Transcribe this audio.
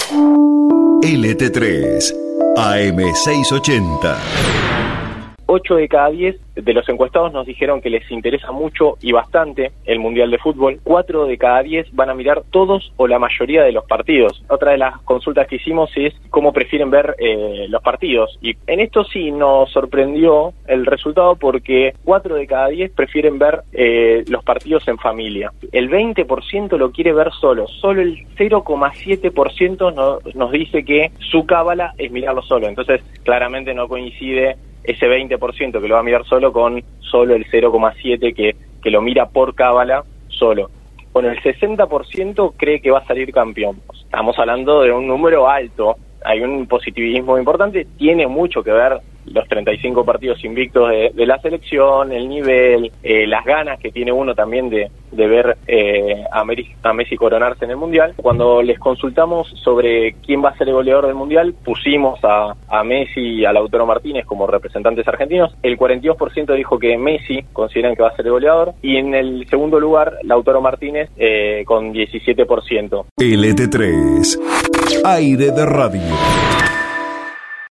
LT3 AM680. 8 de cada 10 de los encuestados nos dijeron que les interesa mucho y bastante el Mundial de Fútbol. 4 de cada 10 van a mirar todos o la mayoría de los partidos. Otra de las consultas que hicimos es cómo prefieren ver los partidos. Y en esto sí nos sorprendió el resultado porque 4 de cada 10 prefieren ver los partidos en familia. El 20% lo quiere ver solo. Solo el 0,7% nos dice que su cábala es mirarlo solo. Entonces claramente no coincide ese 20% que lo va a mirar solo con solo el 0,7% que lo mira por cábala solo. Bueno, el 60% cree que va a salir campeón. Estamos hablando de un número alto. Hay un positivismo importante. Tiene mucho que ver los 35 partidos invictos de la selección, el nivel, las ganas que tiene uno también de ver a Messi coronarse en el Mundial. Cuando les consultamos sobre quién va a ser el goleador del Mundial, pusimos a Messi y a Lautaro Martínez como representantes argentinos. El 42% dijo que Messi consideran que va a ser el goleador, y en el segundo lugar Lautaro Martínez con 17%. LT3 Aire de Radio.